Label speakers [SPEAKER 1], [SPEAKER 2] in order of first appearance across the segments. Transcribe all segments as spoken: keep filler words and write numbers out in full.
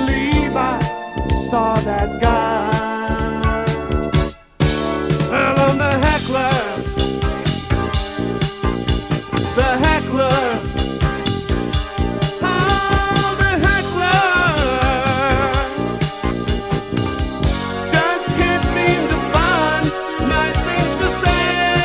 [SPEAKER 1] believe I saw that guy. Well, I'm the heckler, the heckler. I'm the heckler. Just can't seem to find nice things to say.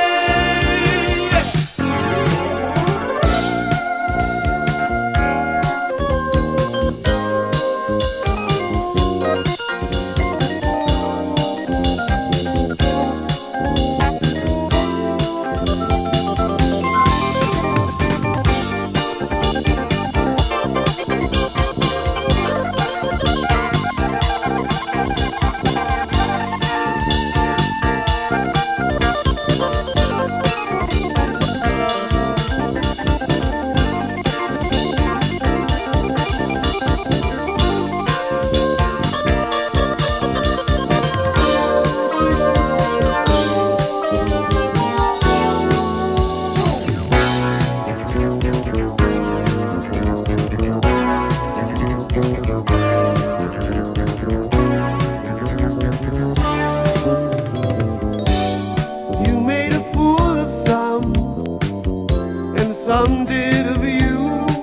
[SPEAKER 1] You made a fool of some, and some did of you.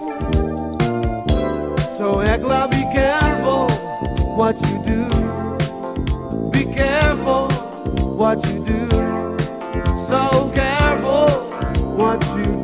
[SPEAKER 1] So heckler, be careful what you do. Be careful what you do. So careful what you do.